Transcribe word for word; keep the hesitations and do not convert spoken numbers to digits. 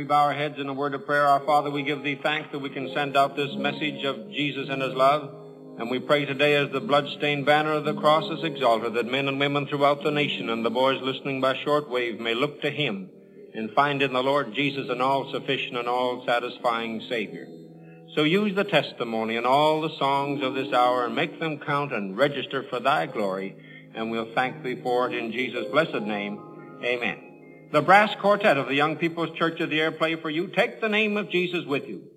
bow our heads in a word of prayer. Our Father, we give thee thanks that we can send out this message of Jesus and his love. And we pray today as the blood-stained banner of the cross is exalted, that men and women throughout the nation and the boys listening by shortwave may look to him and find in the Lord Jesus an all-sufficient and all-satisfying Savior. So use the testimony and all the songs of this hour and make them count and register for thy glory, and we'll thank thee for it in Jesus' blessed name. Amen. The brass quartet of the Young People's Church of the Air play for you, Take the Name of Jesus with You.